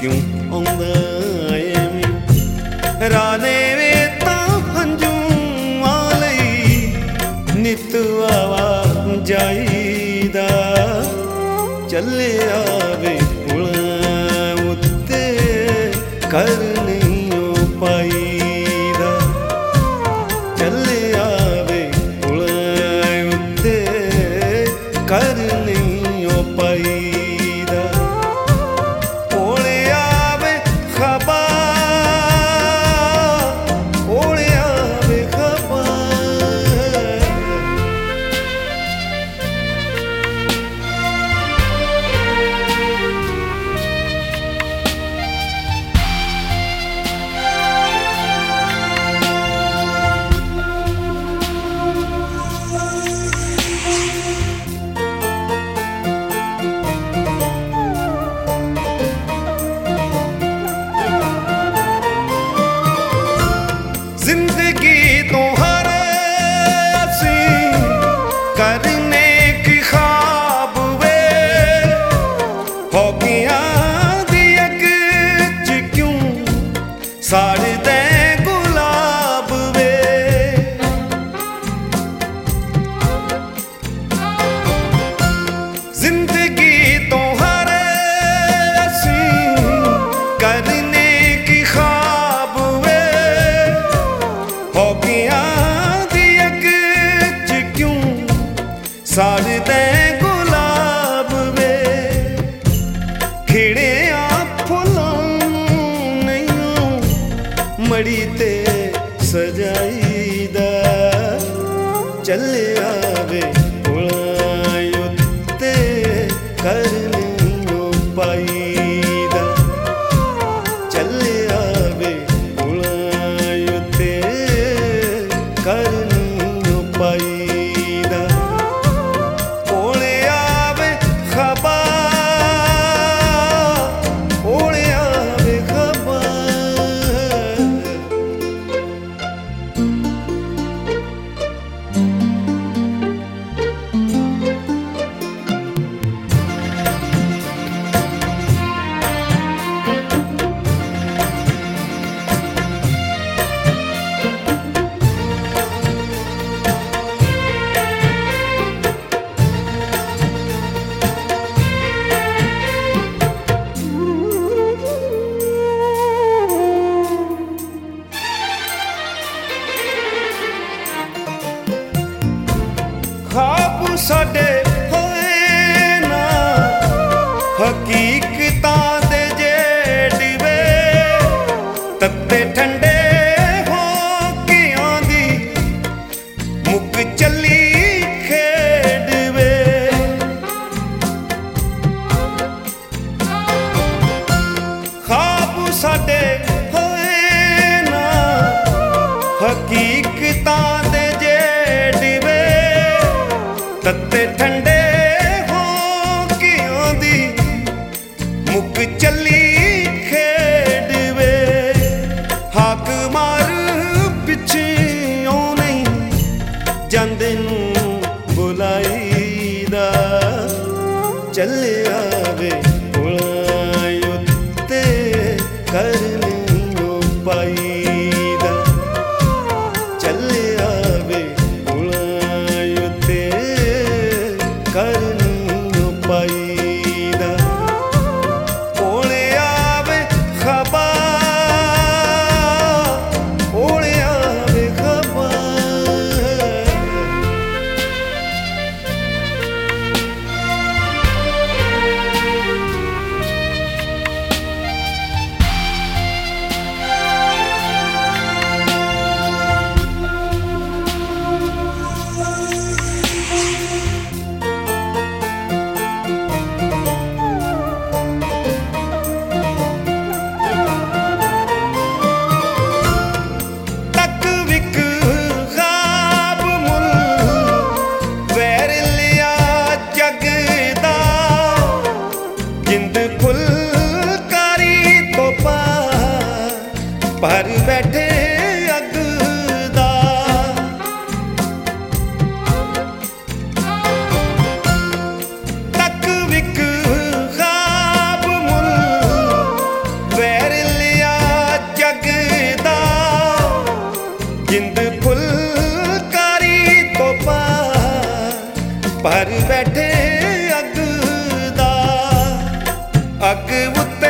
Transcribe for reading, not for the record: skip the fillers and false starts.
क्यों आउंदा एवें राने वे तां हंझूआं लई नित आवा जाईदा चलिया वे पुलां उत्ते कर नहीं पाईदा चलिया वे पुलां उत्ते कर नहीं पाईदा ओले आवे खबर ओले आवे खबर जिंदगी तो हर असी करने की ख्वाब वे हो गया दियक च क्यों साड़ दे गुलाब वे जिंदगी तो हर असी करने की ख्वाब वे हो गया दियक च क्यों साड़ दे गुलाब वे खिड़े फुलां नहीं मड़ी ते सजाईदा चलिया वे पुलां उत्ते कर नहीं पाईदा चलिया वे पुलां उत्ते कर नहीं पाईदा ओले आवे खबर ओले आवे खबर ख्वाब साडे होए ना हकीकतां दे जेड़वे तत्ते ठंडे हो के आंदी मुक चली खेड़वे ख्वाब साडे होए ना हकीकतां दे जेड़वे तत्ते ठंडे हो के आंदी मुक चली खेड़वे हाक मार पिछे नहीं जांदे नूं बुलाईदा चलिया वे पुलां उत्ते कर नहीं पाईदा चलिया वे पुलां उत्ते कर नहीं पाईदा ओले आवे खबर ओले आवे खबर पर बैठे अगदा तक विक खाब मुल भर बैठे अग दा अग